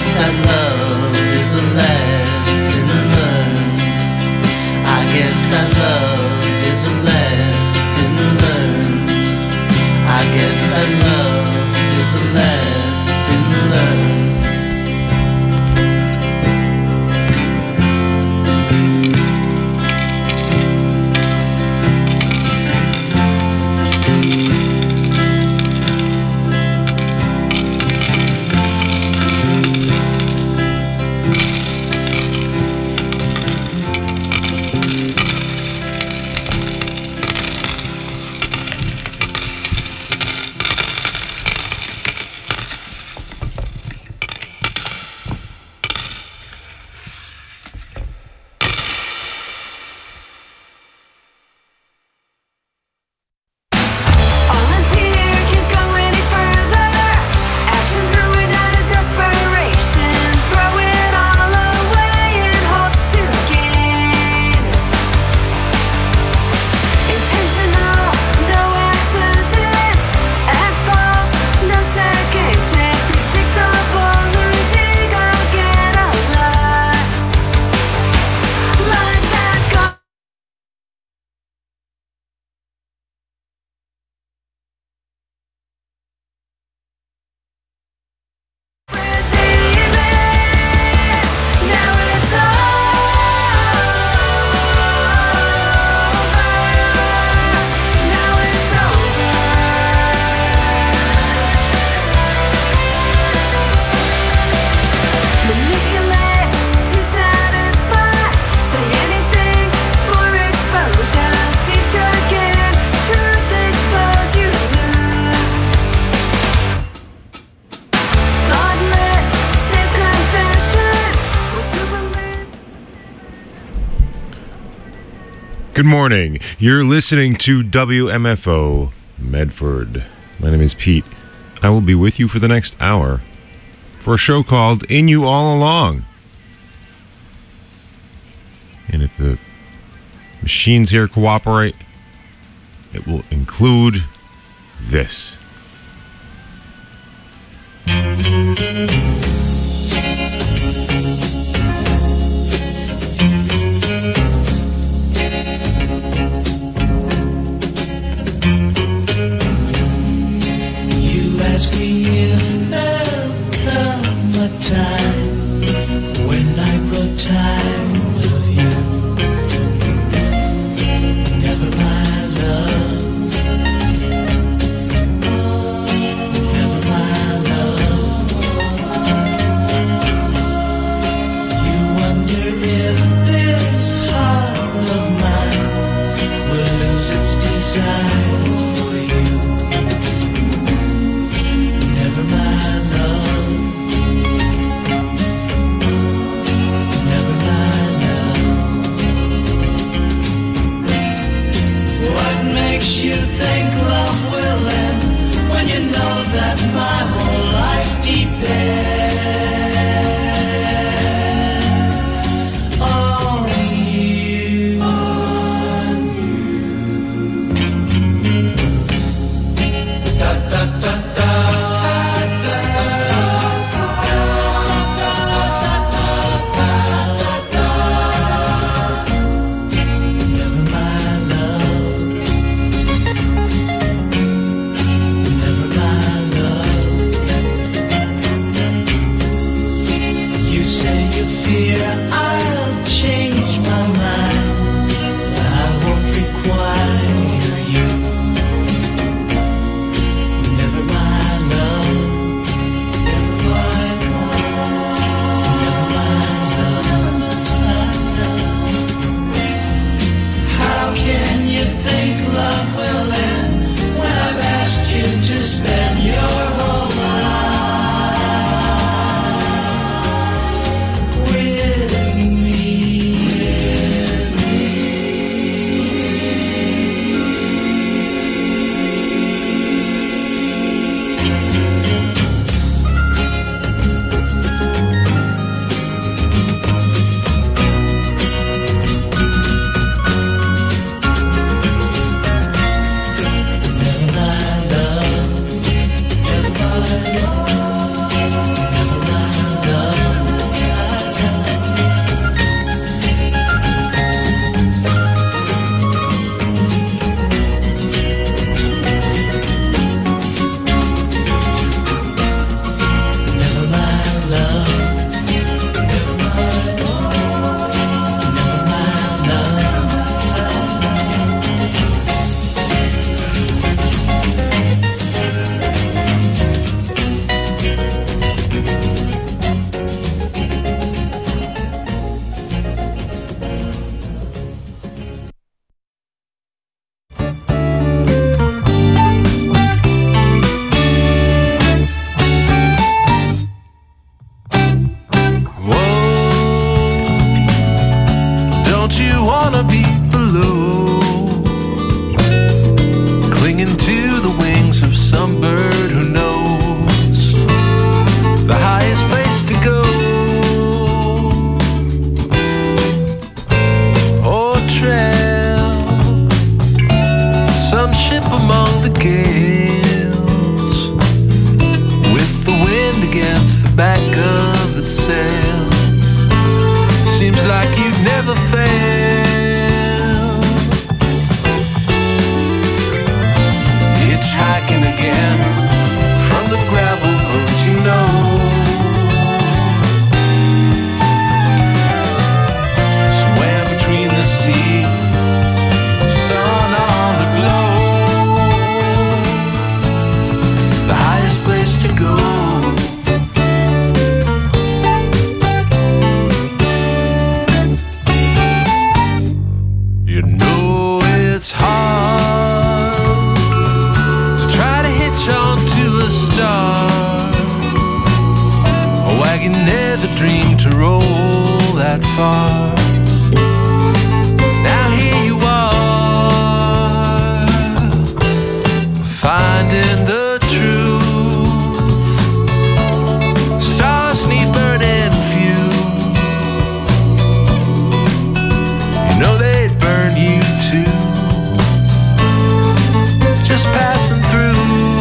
that love is a lesson learned. I guess that love is a lesson learned. I guess that love is a lesson learned. Good morning. You're listening to WMFO Medford. My name is Pete. I will be with you for the next hour for a show called In You All Along. And if the machines here cooperate, it will include this. Ask me if there'll come a time when I grow tired of you. Never my love, never my love. You wonder if this heart of mine will lose its desire for you. Never my love, never my love. What makes you think love will end when you know that my whole life depends on you? Da, da, da, da. back of its sail. Seems like you'd never fail. Hitchhiking again from the gravel roads, you know. Somewhere between the sea, sun on the glow, the highest place to go. You know it's hard to try to hitch onto a star, a wagon never dreamed to roll that far. Now here you are, finding the truth. Stars need burning few. You know they'd burn you too. Just passing through.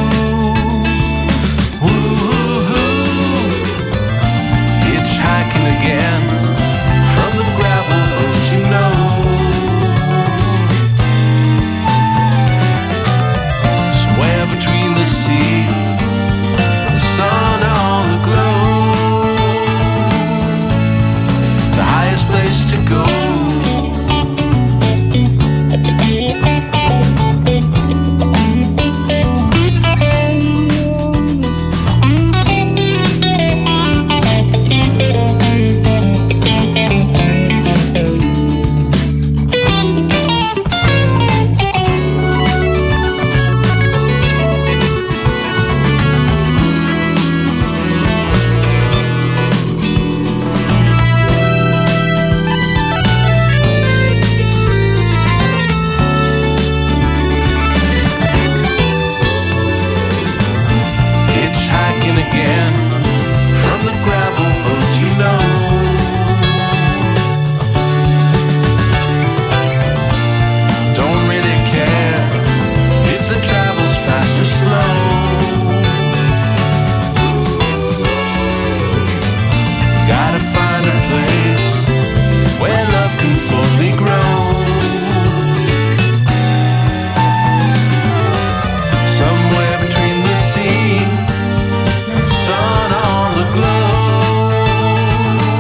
Woo-hoo-hoo. Hitchhiking again from the gravel roads, you know. Somewhere between the sea, the sun on the glow, the highest place to go. Hitchhiking again from the gravel roads, you know. Don't really care if the travel's fast or slow. Gotta find a place where love can fully grow. Somewhere between the sea, sun on the glow,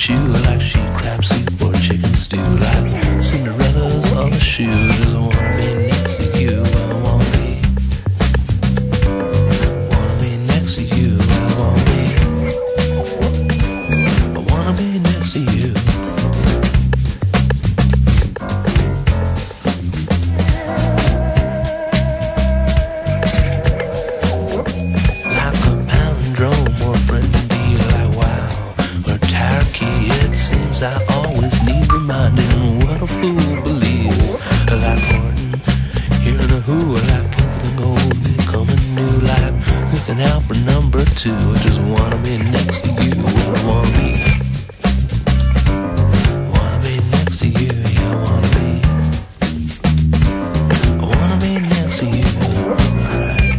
chew like sheep crab soup or chicken stew, like Cinderella's other shoes. Just wanna be next to you. I wanna be next to you. I wanna be next to you. I always need reminding what a fool believes. Like Horton, hearing a who, like anything old, becoming new, like looking out for number two. I just wanna be next to you. I wanna be next to you. Yeah, I wanna be next to you. Alright.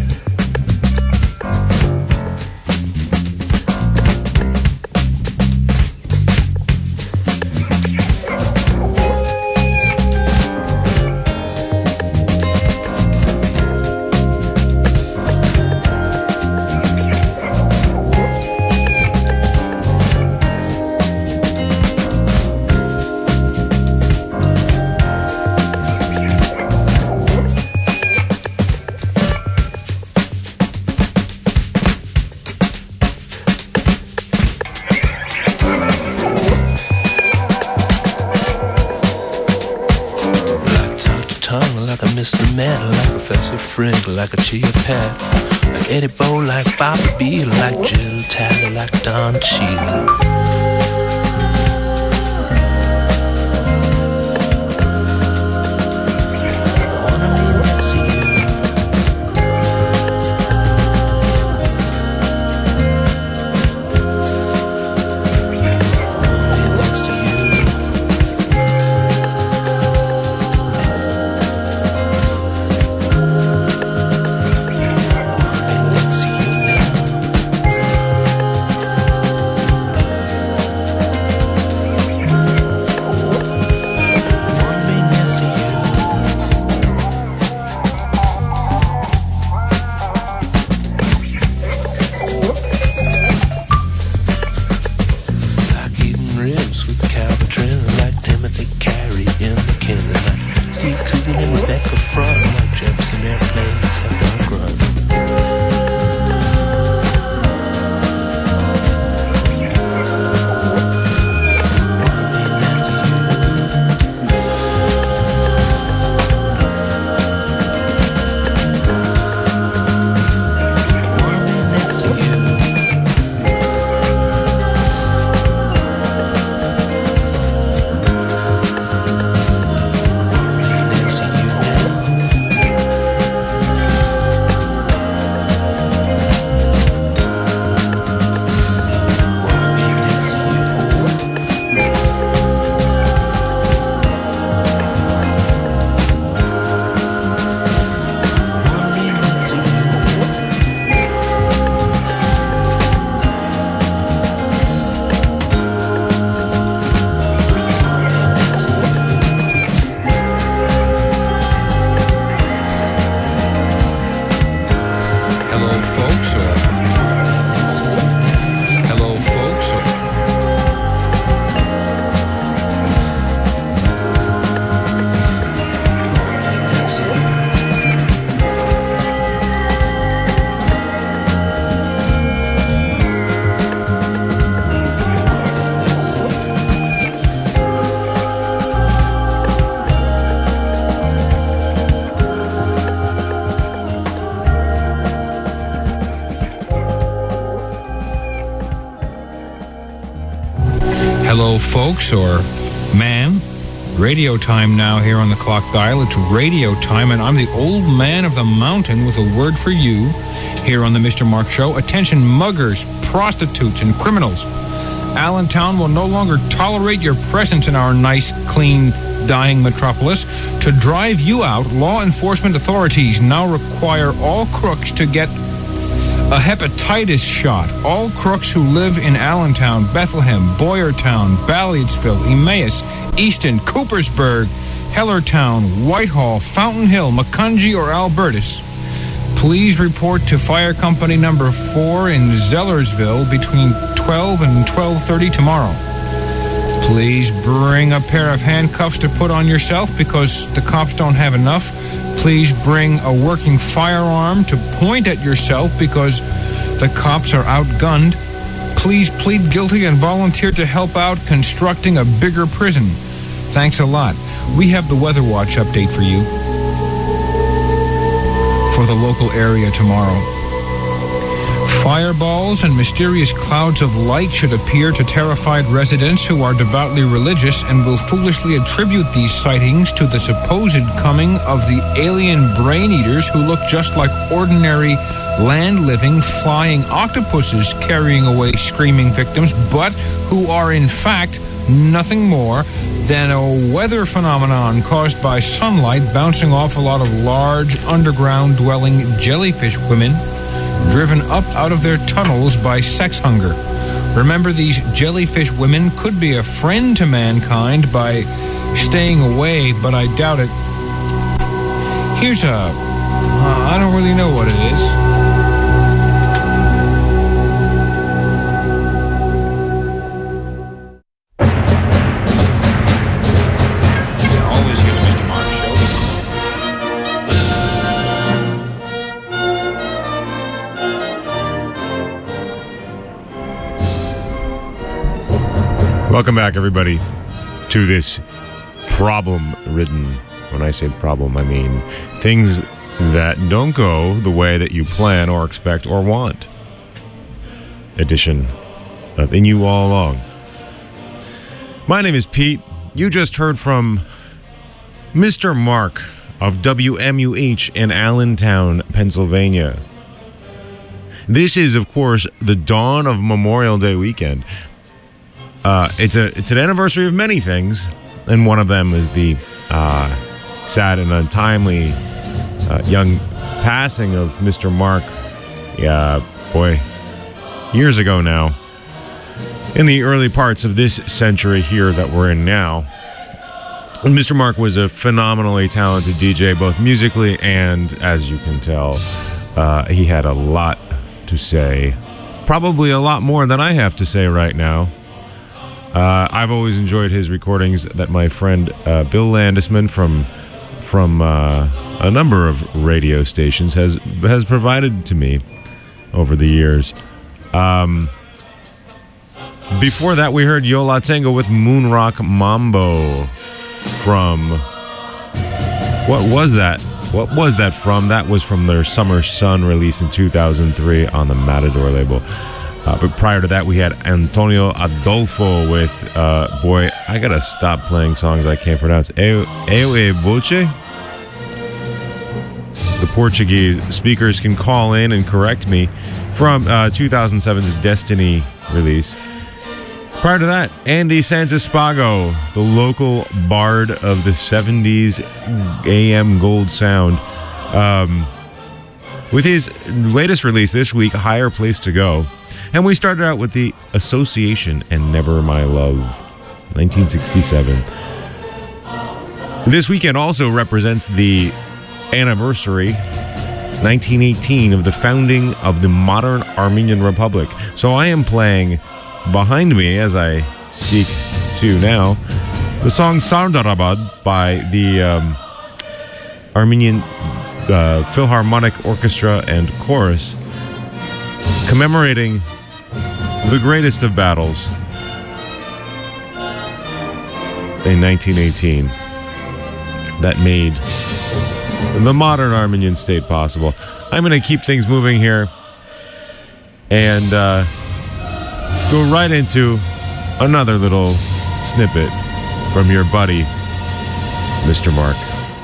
Mr. Man, like Professor Frink, like a Chia Pet, like Eddie Bo, like Bobby B, like Jill Taylor, like Don Cheadle. Hello, folks, or ma'am. Radio time now here on the clock dial. It's radio time, and I'm the old man of the mountain with a word for you here on the Mr. Mark Show. Attention, muggers, prostitutes, and criminals. Allentown will no longer tolerate your presence in our nice, clean, dying metropolis. To drive you out, law enforcement authorities now require all crooks to get a hepatitis shot. All crooks who live in Allentown, Bethlehem, Boyertown, Ballietsville, Emmaus, Easton, Coopersburg, Hellertown, Whitehall, Fountain Hill, Macungie, or Albertus, please report to Fire Company number 4 in Zellersville between 12 and 12:30 tomorrow. Please bring a pair of handcuffs to put on yourself because the cops don't have enough. Please bring a working firearm to point at yourself because the cops are outgunned. Please plead guilty and volunteer to help out constructing a bigger prison. Thanks a lot. We have the Weather Watch update for you for the local area tomorrow. Fireballs and mysterious clouds of light should appear to terrified residents who are devoutly religious and will foolishly attribute these sightings to the supposed coming of the alien brain eaters who look just like ordinary land-living flying octopuses carrying away screaming victims, but who are in fact nothing more than a weather phenomenon caused by sunlight bouncing off a lot of large underground dwelling jellyfish women driven up out of their tunnels by sex hunger. Remember, these jellyfish women could be a friend to mankind by staying away, but I doubt it. Here's I don't really know what it is. Welcome back, everybody, to this problem-ridden, when I say problem, I mean things that don't go the way that you plan or expect or want edition of In You All Along. My name is Pete. You just heard from Mr. Mark of WMUH in Allentown, Pennsylvania. This is, of course, the dawn of Memorial Day weekend. It's an anniversary of many things, and one of them is the sad and untimely young passing of Mr. Mark. Yeah, boy, years ago now, in the early parts of this century here that we're in now. And Mr. Mark was a phenomenally talented DJ, both musically and, as you can tell, he had a lot to say, probably a lot more than I have to say right now. I've always enjoyed his recordings that my friend Bill Landisman from a number of radio stations has provided to me over the years. Before that, we heard Yo La Tengo with Moonrock Mambo from... What was that? What was that from? That was from their Summer Sun release in 2003 on the Matador label. But prior to that, we had Antonio Adolfo with, boy, I gotta stop playing songs I can't pronounce. Eu e Voce? The Portuguese speakers can call in and correct me, from 2007's Destiny release. Prior to that, Andy Santispago, the local bard of the 70s AM Gold Sound, with his latest release this week, Higher Place to Go. And we started out with the Association and Never My Love, 1967. This weekend also represents the anniversary, 1918, of the founding of the modern Armenian Republic. So I am playing behind me, as I speak to you now, the song Sardarabad by the Armenian Philharmonic Orchestra and Chorus, commemorating the greatest of battles in 1918 that made the modern Armenian state possible. I'm going to keep things moving here and go right into another little snippet from your buddy, Mr. Mark.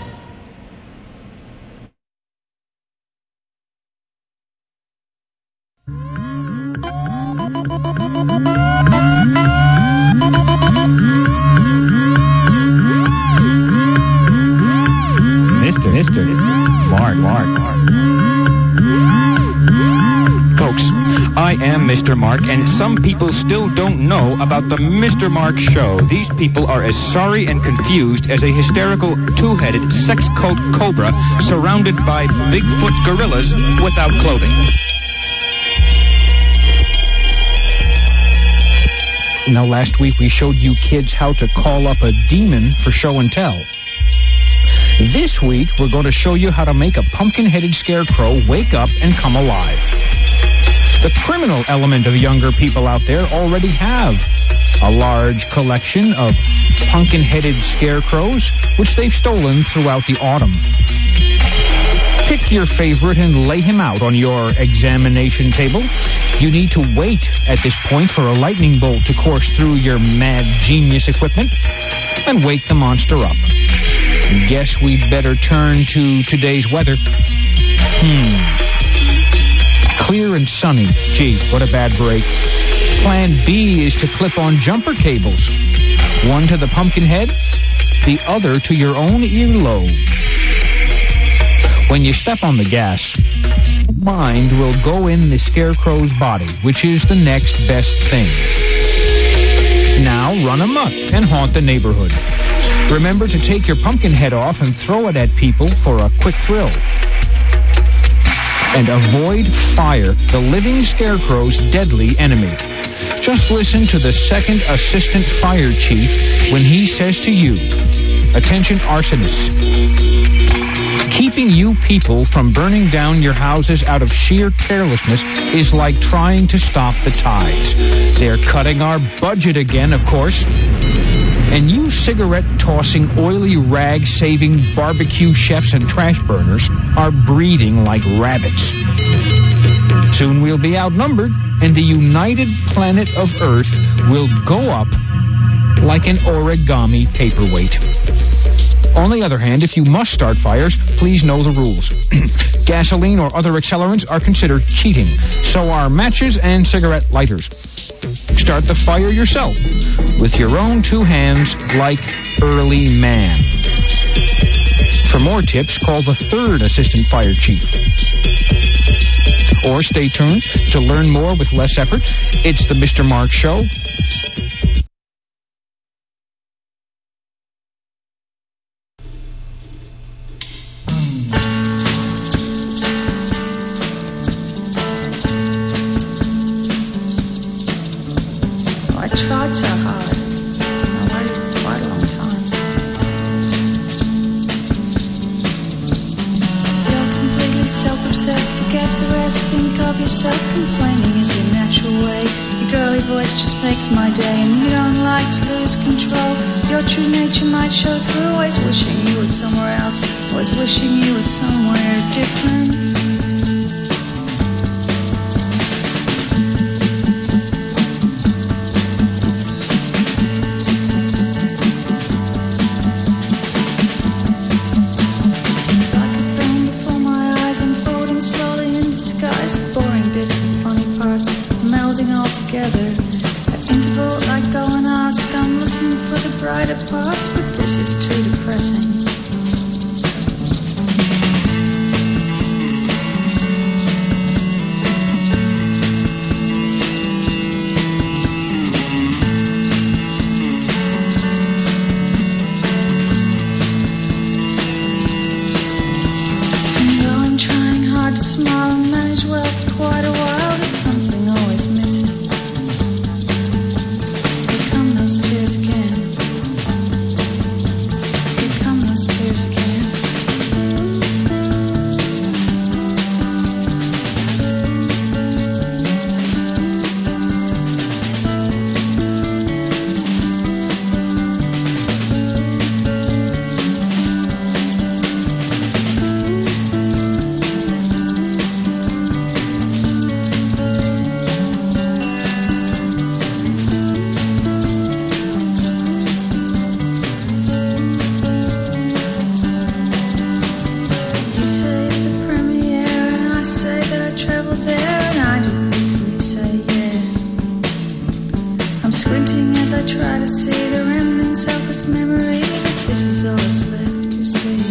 Mr. Mark, and some people still don't know about the Mr. Mark Show. These people are as sorry and confused as a hysterical two-headed sex cult cobra surrounded by Bigfoot gorillas without clothing. Now, last week we showed you kids how to call up a demon for show and tell. This week, we're going to show you how to make a pumpkin-headed scarecrow wake up and come alive. The criminal element of younger people out there already have a large collection of pumpkin-headed scarecrows, which they've stolen throughout the autumn. Pick your favorite and lay him out on your examination table. You need to wait at this point for a lightning bolt to course through your mad genius equipment and wake the monster up. Guess we'd better turn to today's weather. Clear and sunny. Gee, what a bad break. Plan B is to clip on jumper cables. One to the pumpkin head, the other to your own earlobe. When you step on the gas, mind will go in the scarecrow's body, which is the next best thing. Now run amok and haunt the neighborhood. Remember to take your pumpkin head off and throw it at people for a quick thrill. And avoid fire, the living scarecrow's deadly enemy. Just listen to the second assistant fire chief when he says to you, "Attention arsonists. Keeping you people from burning down your houses out of sheer carelessness is like trying to stop the tides. They're cutting our budget again, of course. And you cigarette-tossing, oily rag-saving barbecue chefs and trash burners are breeding like rabbits. Soon we'll be outnumbered, and the united planet of Earth will go up like an origami paperweight. On the other hand, if you must start fires, please know the rules. Gasoline or other accelerants are considered cheating. So are matches and cigarette lighters. Start the fire yourself with your own two hands like early man. For more tips, call the third assistant fire chief. Or stay tuned to learn more with less effort. It's the Mr. Mark Show. Tried so hard. I waited quite a long time. You're completely self-obsessed. Forget the rest. Think of yourself. Complaining is your natural way. Your girly voice just makes my day. And you don't like to lose control. Your true nature might show through. Always wishing you were somewhere else. Always wishing you were somewhere different. At interval, I go and ask, I'm looking for the brighter parts, but this is too depressing. And though I'm trying hard to smile and manage well for quite a while, there's something always missing. Tears again. Here come those tears again. Try to see the remnants of this memory, but this is all that's left to see.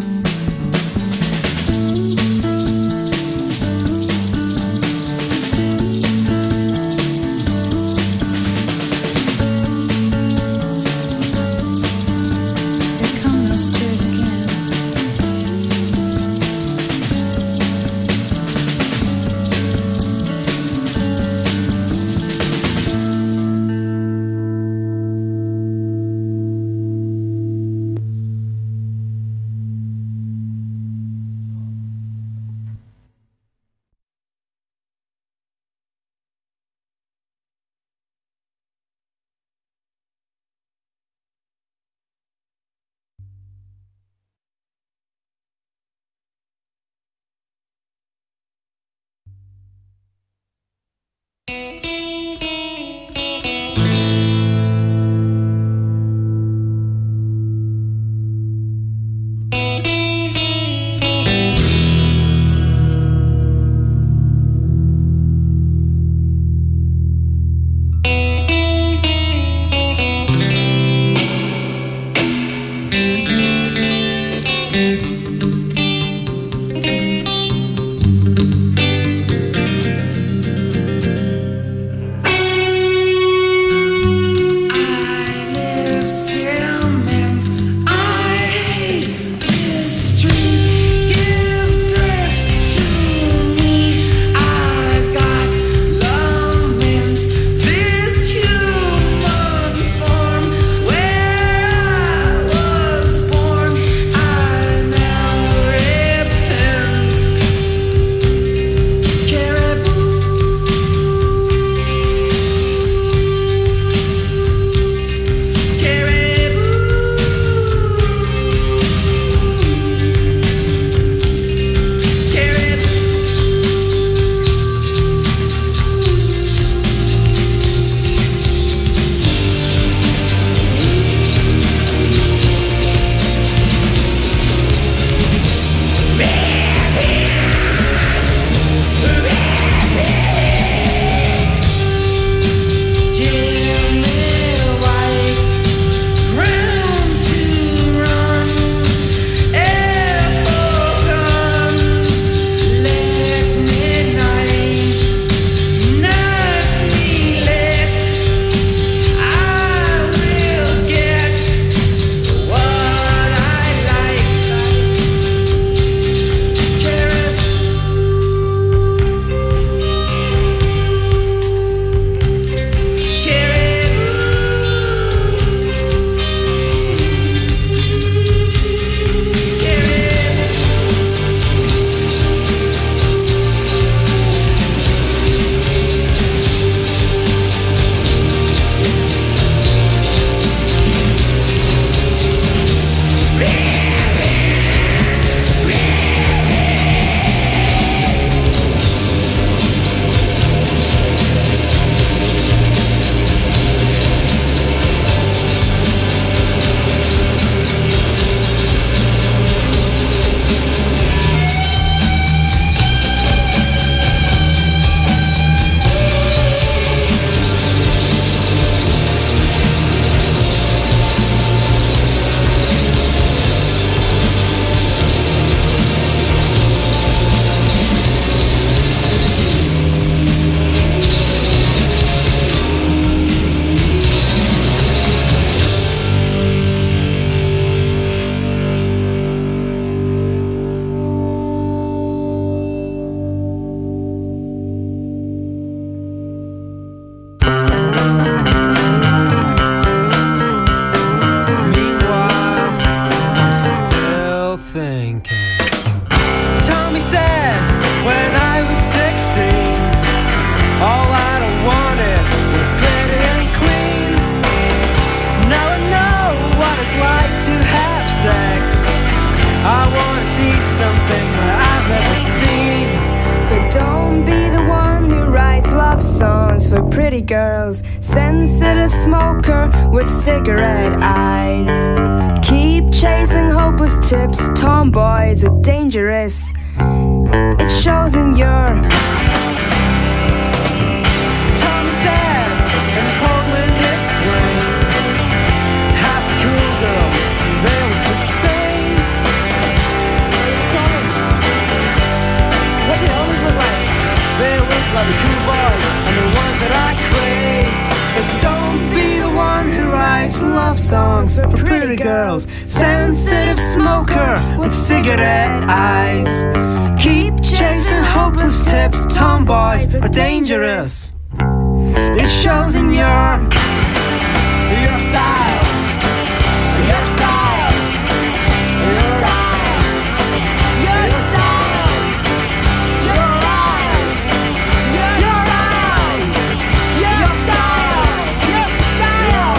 Here come those tears again. pretty girls, sensitive smoker with cigarette eyes. Keep chasing hopeless tips, tomboys are dangerous. It shows in your Tom said, in Portland it's plain. Happy cool girls, they look the same. Tom, what do they always look like? They look like the cool boys and the ones that I crave. But don't be the one who writes love songs for pretty girls, sensitive smoker with cigarette eyes. Keep chasing hopeless tips, tomboys are dangerous. It shows in your style, your style, your style, your style, your styles, your styles, your style, your style.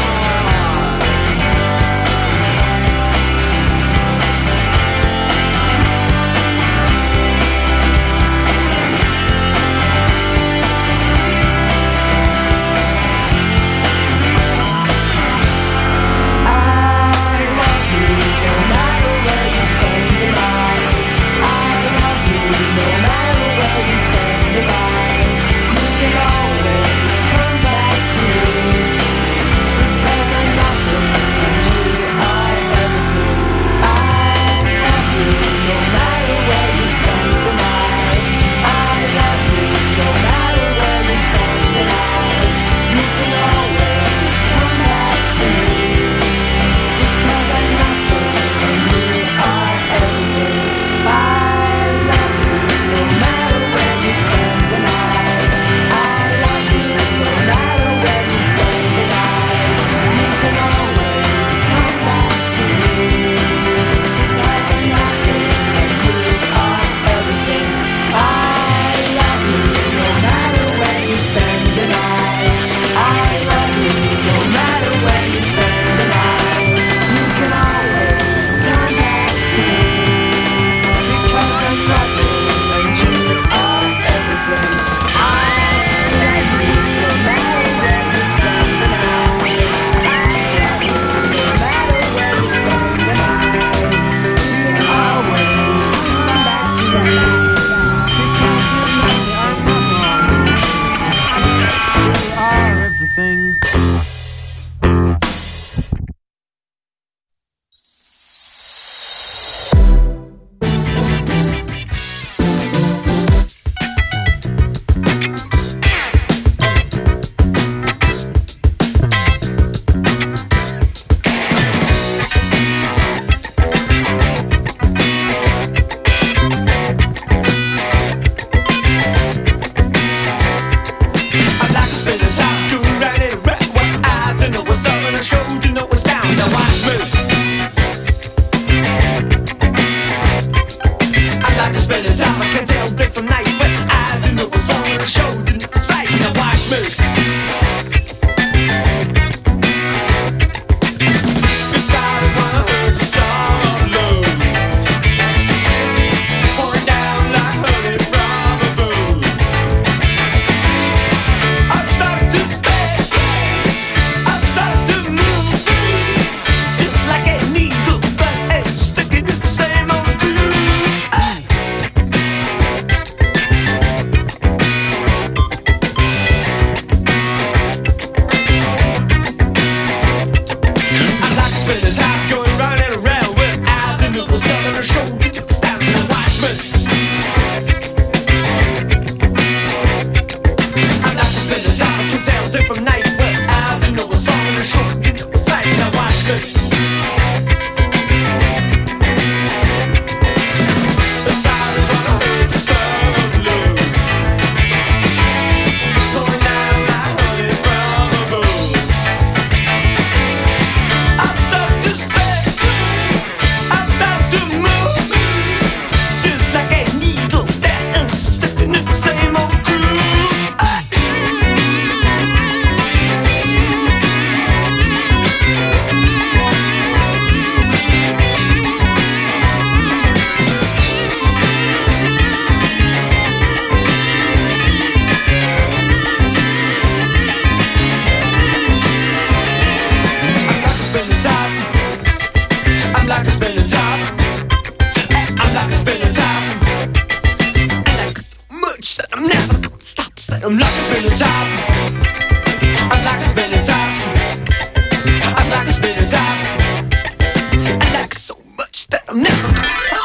I'm like a spinning top. I'm like a spinning top. I'm like a spinning top. I like it so much that I'm never gonna stop.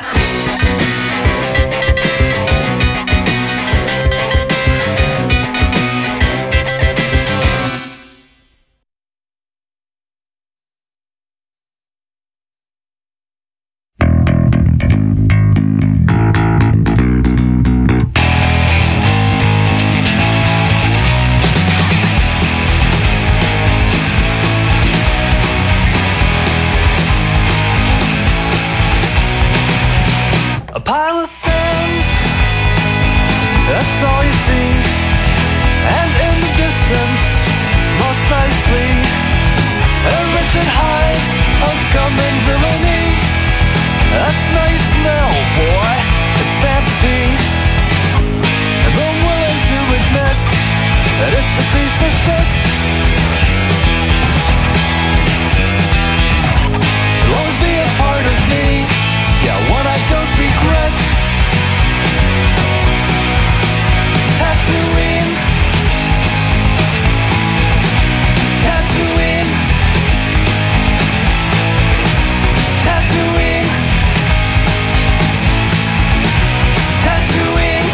A pile of sand, that's all you see. And in the distance, Mos Eisley, a wretched hive of scum and villainy. That's how you smell, boy, it's bad to be. And I'm willing to admit that it's a piece of shit. It'll always be a part of me, yeah, one I don't regret. Tatooine, Tatooine, Tatooine, Tatooine.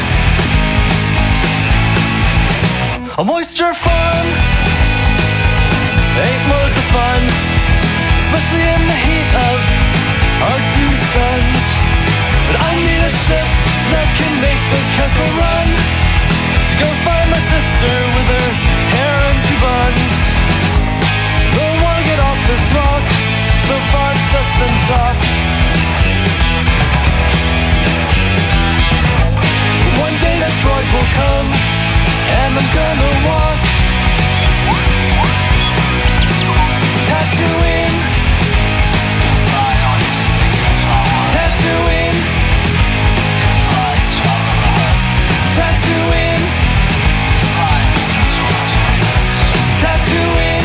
A moisture farm ain't loads of fun, especially in the heat of our two suns. But I need a ship that can make the castle run, to go find my sister with her hair in two buns. Don't wanna get off this rock, so far it's just been talk. One day that droid will come, and I'm gonna walk Tatooine, Tatooine, Tatooine, Tatooine.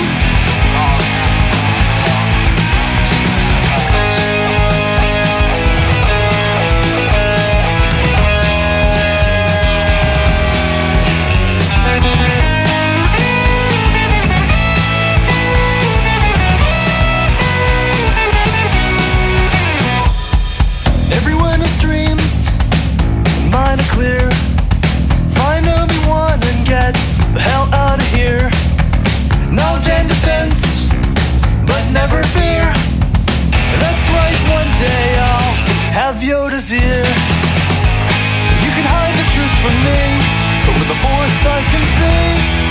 Everyone has dreams, mine are clear. Find Obi-Wan and get the hell out of here. Knowledge and defense, but never fear. That's right, one day I'll have Yoda's ear. You can hide the truth from me, but with the Force I can see.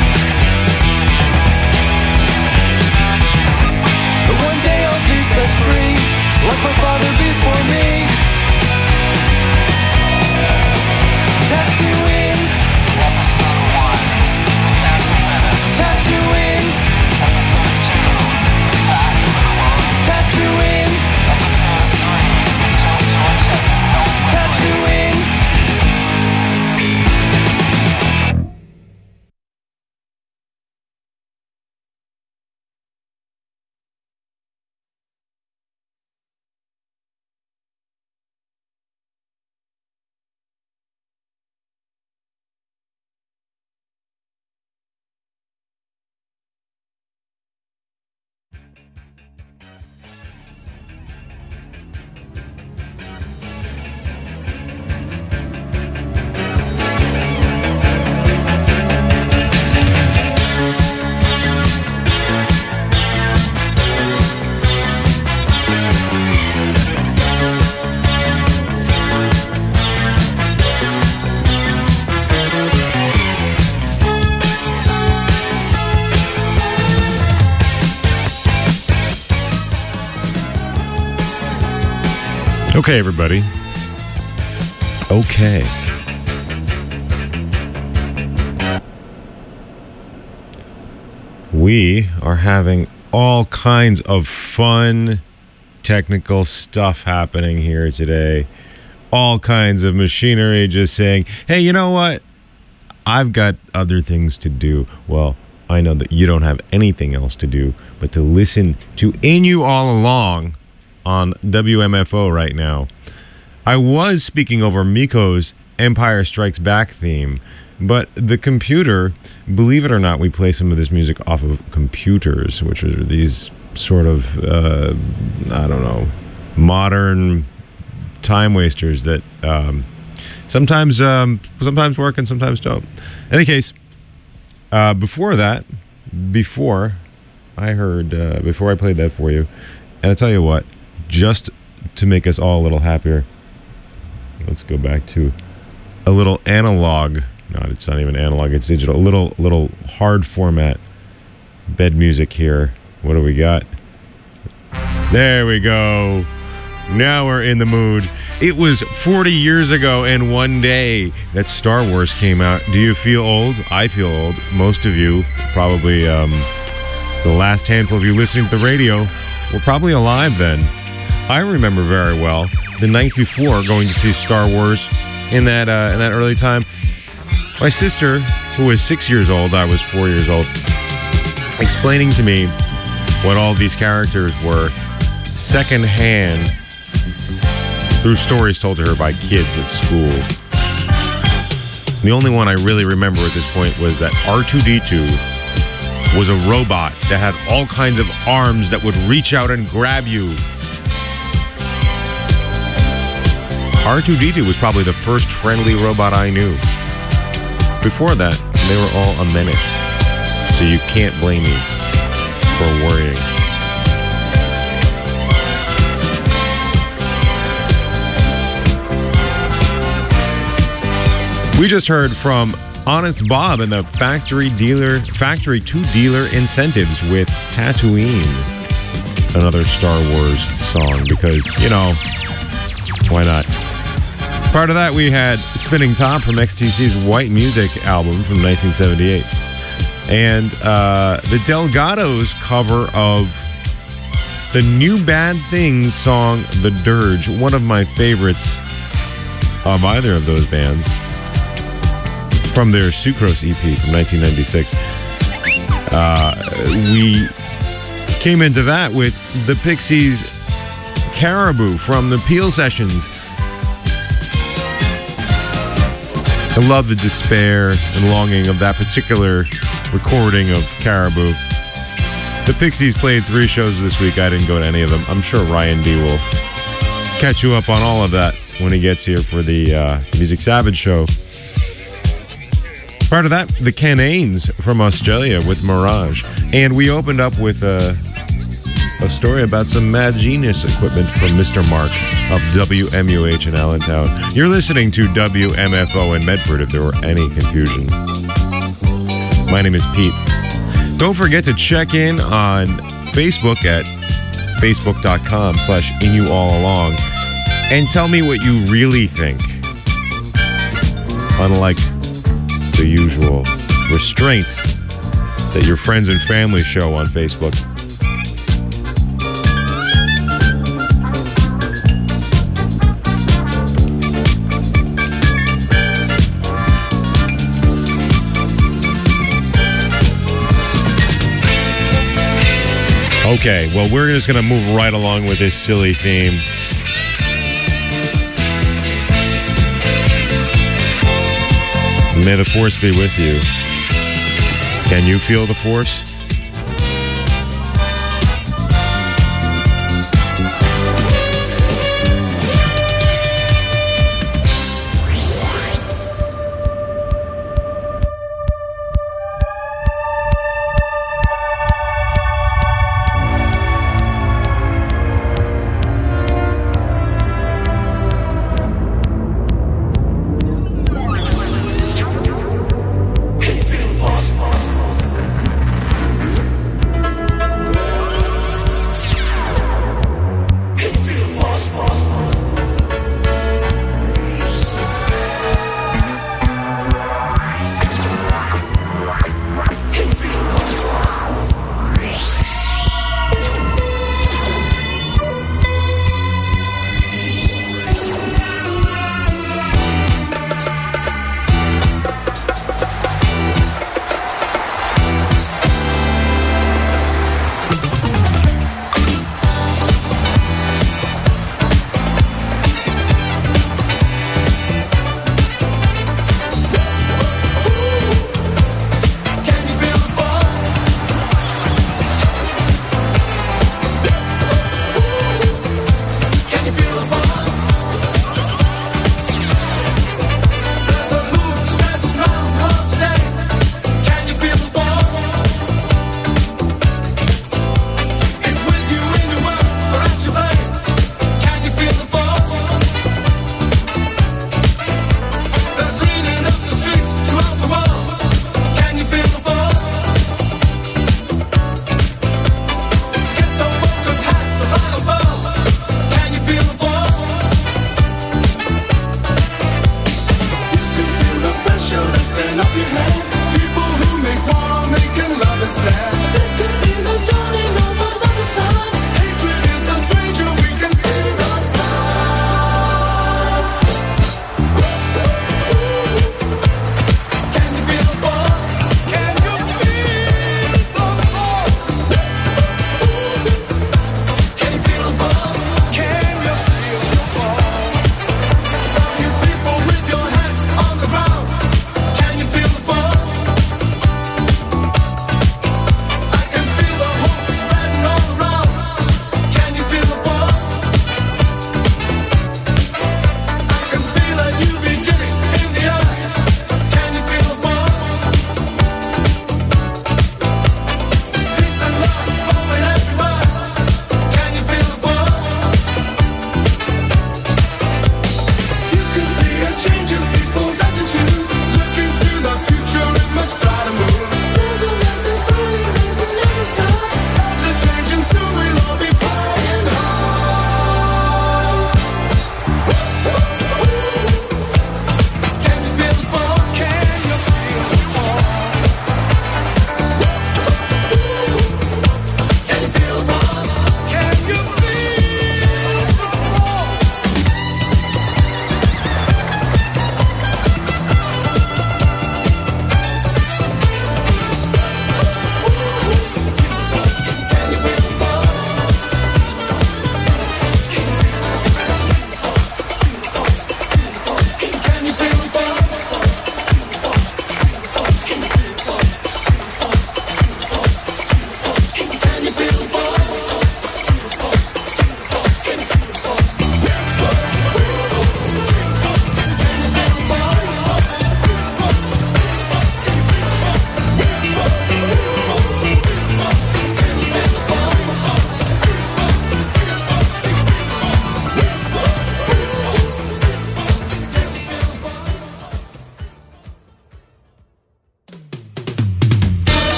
But one day I'll be set free, like my father before me. Tatooine, Tatooine, Tatooine, Tatooine. Okay, everybody. Okay. We are having all kinds of fun technical stuff happening here today. All kinds of machinery just saying, hey, you know what? I've got other things to do. Well, I know that you don't have anything else to do but to listen to In You All Along on WMFO right now. I was speaking over Miko's Empire Strikes Back theme, But the computer, believe it or not, we play some of this music off of computers, which are these sort of, I don't know, modern time wasters that sometimes work and sometimes don't. In any case, before I played that for you, and I'll tell you what, just to make us all a little happier, let's go back to a little analog. No, it's not even analog, it's digital. A little hard format bed music here. What do we got? There we go. Now we're in the mood. It was 40 years ago and one day that Star Wars came out. Do you feel old? I feel old. Most of you, probably the last handful of you listening to the radio, were probably alive then. I remember very well the night before going to see Star Wars in that early time. My sister, who was 6 years old, I was 4 years old, explaining to me what all these characters were secondhand through stories told to her by kids at school. The only one I really remember at this point was that R2-D2 was a robot that had all kinds of arms that would reach out and grab you. R2-D2 was probably the first friendly robot I knew. Before that, they were all a menace. So you can't blame me for worrying. We just heard from Honest Bob and the Factory to Dealer Incentives with Tatooine. Another Star Wars song because, you know, why not? Part of that, we had Spinning Top from XTC's White Music album from 1978. And the Delgados cover of the New Bad Things song, The Dirge, one of my favorites of either of those bands, from their Sucrose EP from 1996. We came into that with the Pixies' Caribou from the Peel Sessions. I love the despair and longing of that particular recording of Caribou. The Pixies played 3 shows this week. I didn't go to any of them. I'm sure Ryan D will catch you up on all of that when he gets here for the Music Savage show. Part of that, the Cananes from Australia with Mirage. And we opened up with a story about some Mad Genius equipment from Mr. Mark of WMUH in Allentown. You're listening to WMFO in Medford, if there were any confusion. My name is Pete. Don't forget to check in on Facebook at facebook.com/inyouallalong and tell me what you really think. Unlike the usual restraint that your friends and family show on Facebook. Okay, well, we're just going to move right along with this silly theme. May the Force be with you. Can you feel the Force?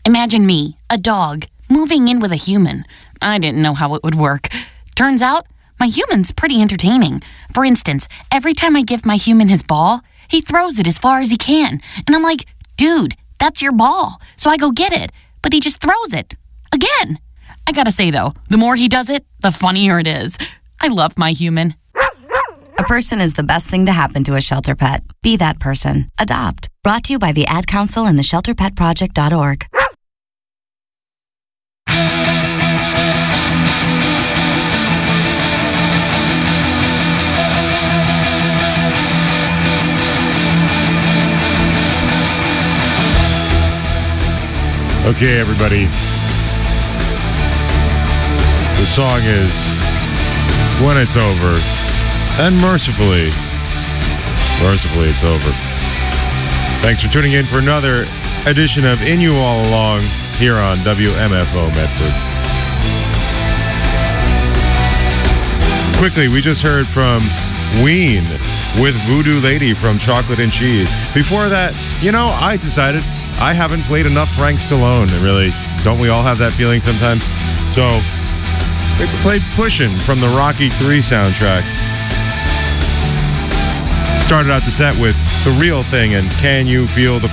Imagine me, a dog, moving in with a human. I didn't know how it would work. Turns out, my human's pretty entertaining. For instance, every time I give my human his ball, he throws it as far as he can. And I'm like, dude, that's your ball. So I go get it. But he just throws it. Again. I gotta say, though, the more he does it, the funnier it is. I love my human. A person is the best thing to happen to a shelter pet. Be that person. Adopt. Brought to you by the Ad Council and the ShelterPetProject.org. Okay, everybody. The song is When It's Over. And mercifully, it's over. Thanks for tuning in for another edition of In You All Along here on WMFO Medford. Quickly, we just heard from Ween with Voodoo Lady from Chocolate and Cheese. Before that, I decided I haven't played enough Frank Stallone. And really, don't we all have that feeling sometimes? So, we played Pushin' from the Rocky III soundtrack. Started out the set with The Real Thing and Can You Feel the